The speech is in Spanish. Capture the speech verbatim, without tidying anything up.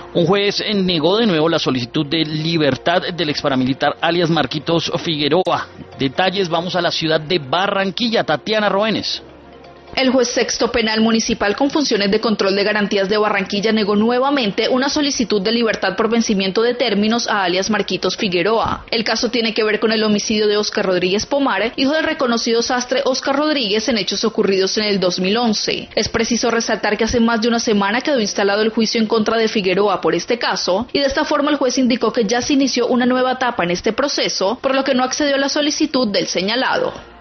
Un juez negó de nuevo la solicitud de libertad del exparamilitar alias Marquitos Figueroa. Detalles, vamos a la ciudad de Barranquilla. Tatiana Roenes. El juez sexto penal municipal con funciones de control de garantías de Barranquilla negó nuevamente una solicitud de libertad por vencimiento de términos a alias Marquitos Figueroa. El caso tiene que ver con el homicidio de Óscar Rodríguez Pomar, hijo del reconocido sastre Óscar Rodríguez, en hechos ocurridos en el dos mil once. Es preciso resaltar que hace más de una semana quedó instalado el juicio en contra de Figueroa por este caso, y de esta forma el juez indicó que ya se inició una nueva etapa en este proceso, por lo que no accedió a la solicitud del señalado.